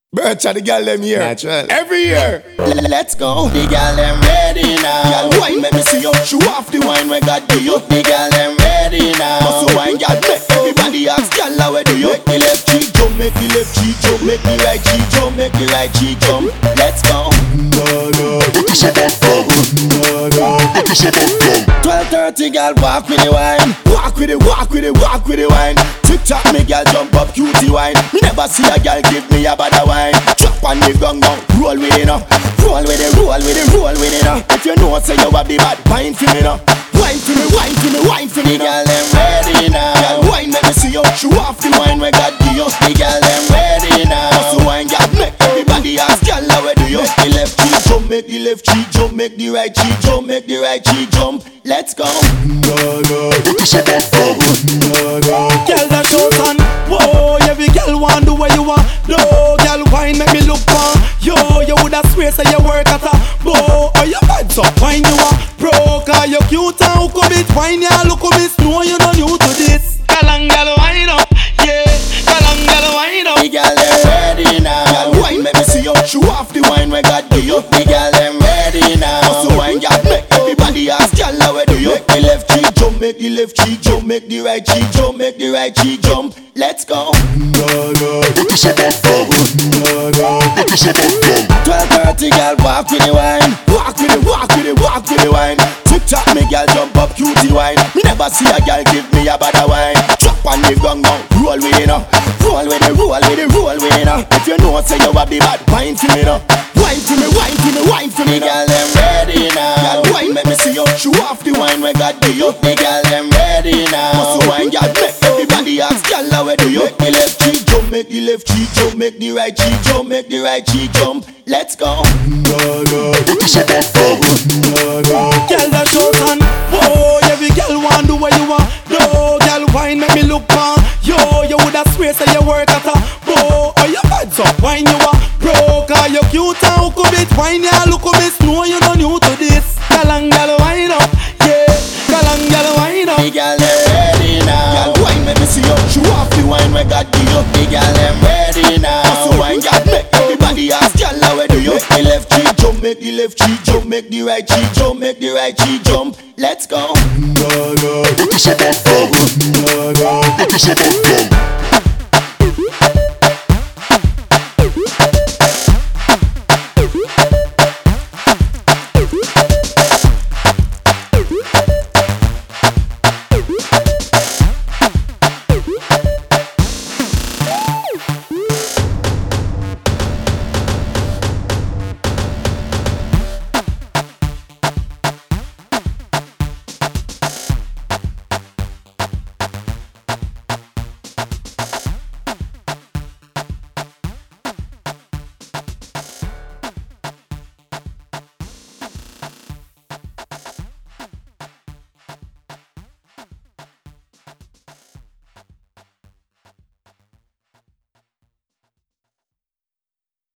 Birch of the girl them here. Natural. Every year. Let's go. The girl them ready now. Girl, wine make me see you. Show off the wine when God give you. The girl them ready now. Muscle wine, girl, make everybody ask, girl, how we do you? Make the left cheek jump, make the left cheek jump, make the right cheek jump, make the right cheek jump. Let's go. No, no. 12:30, girl, walk with the wine. Walk with it, walk with it, walk with the wine. TikTok, me girl, jump up, cutie wine. Me never see a girl give me a bad wine. Drop on the ground now, roll with it now. Roll with it, roll with it, roll with it now. If you know, say you have the bad wine for me now. Wine for me, wine for me, wine for me. The girl them ready now. Girl, wine make me see you. Show off the wine when God give you. The girl them ready now. Muscle wine, girl, make everybody ask, girl, how we do you? Make the left cheek jump, make the left cheek jump, make the right cheek jump, make the right cheek jump. Let's go. No, no. No, No, Girl that shows on, whoa, every girl want do what you want. No, girl wine make me look fun. Yo, you woulda swear say you work at a bow. Or you bad so wine you are broke. Cause you cute and hook up it. Wine ya look up it. No, you not new to this. Galang girl wine up, yeah. Galang girl wine up. the girl them ready now. girl, wine make me see you. Show off the wine when God give you. The girl them ready now. Muscle wine, girl, make everybody ask, girl, how we do you? Make the left cheek jump, make the left cheek jump, make the right cheek jump, make the right cheek jump. Let's go. No, no. 12:30, girl, walk with the wine. Walk with it, walk with it, walk with the wine. TikTok, me girl, jump up, cutie wine. Me never see a girl give me a bad wine. Drop on the ground now, roll with it now. Roll with it, roll with it, roll with it now. If you know, say you have the bad wine for me now. Wine for me, wine for me, wine for me The now. girl them ready now. Girl, wine make me see you. Show off the wine when God give you. The girl them ready now. Muscle wine, girl, make everybody ask, girl, how we do you? Make the left cheek jump, make the left cheek jump, make the right cheek jump, make the right cheek jump. Let's go. No, no. Girl that shows on, whoa, every girl want do what you want. No, girl wine make me look fun. Yo, you woulda swear say you work at a bow. Or you bad so wine you are broke. Cause you cute and hook up it. Wine ya look up it. No, you not new to this. Galang girl wine up, yeah. Galang girl wine up. The girl them ready now. Girl, wine make me see you. Show off the wine when God give you. The girl them ready now. Muscle wine, girl, make everybody ask, girl, how we do you? Make the left cheek jump, make the left cheek jump, make the right cheek jump, make the right cheek jump. Let's go. No, no. No, no.